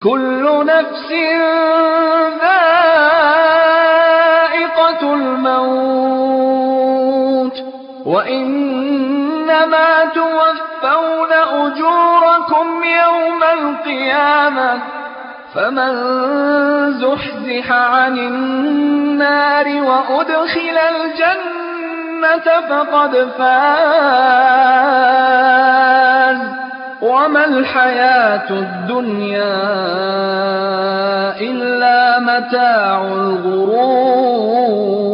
كل نفس ذائقة الموت وإنما توفون أجوركم يوم القيامة فمن زحزح عن النار وأدخل الجنة فقد فاز وما الحياة الدنيا إلا متاع الغرور.